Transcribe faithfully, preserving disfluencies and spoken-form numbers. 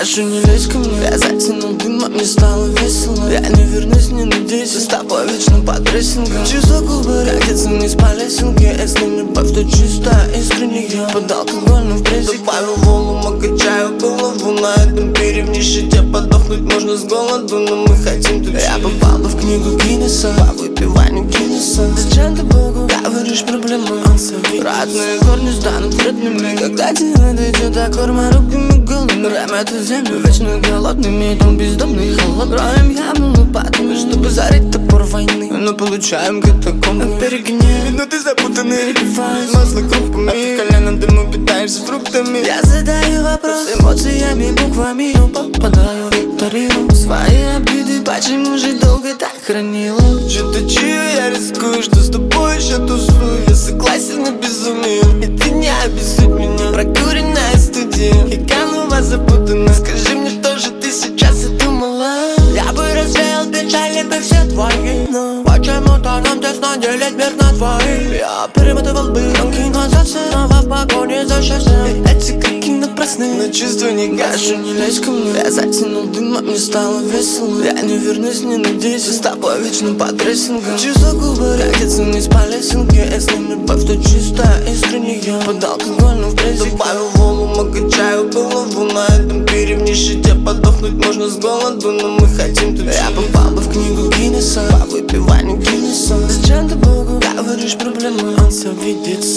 кашу, не лезь ко мне. Я затянул дым, а мне стало весело. Я не вернусь, не надейся, с тобой вечно под прессингом. Чувства губы, как деться вниз по лесенке. Если любовь, то чистая, искренняя. Под алкогольным в прессике добавил волума, качаю голову на этом пире. В нищете подохнуть можно с голоду, но мы хотим тут. Я попал бы в книгу Гиннесса по выпиванию Гиннесса. Зачем ты Богу говоришь проблемы? Он совет. Родные корни станут вредными, когда тебе дойдет до корма руками голыми. Рэм эту землю вечно голодными, дом бездомный и холод. Роем яму лопатами, чтобы зарыть топор войны. Но получаем катакомбы от перегнева. Минуты запутанные, перебивают масло крупами. А ты колено дыму питаешься фруктами. Я задаю вопрос эмоциями, буквами, но попадаю в викторину. Свои обиды, почему же долго так хранила? Что-то чую, я рискую, что с тобой еще тусую. Я согласен на безумие, и ты не обессудь меня. Прокуренная студия, и канва запутана. Скажи мне, что же ты сейчас задумала? Я бы развеял печали бы все твои, но почему-то нам тесно делить мир на двоих. Я перемотывал бы рамки назад, снова в погоне за счастьем. Эти крики напрасны, но чувства не гашу, не лезь ко мне. Я затянул дым, а мне стало весело. Я не вернусь, не надейся, с тобой вечно под прессингом. Чувства губы, как деться вниз по лесенке. Если любовь, то чистая, искренняя. Под алкогольным в прессике добавил волума, качаю голову на этом пире. В нищете подохнуть можно с голоду, но мы хотим тут. Я попал бы в книгу Гиннесса по выпиванию Гиннесса. Зачем ты Богу говоришь проблемы? Он все видит.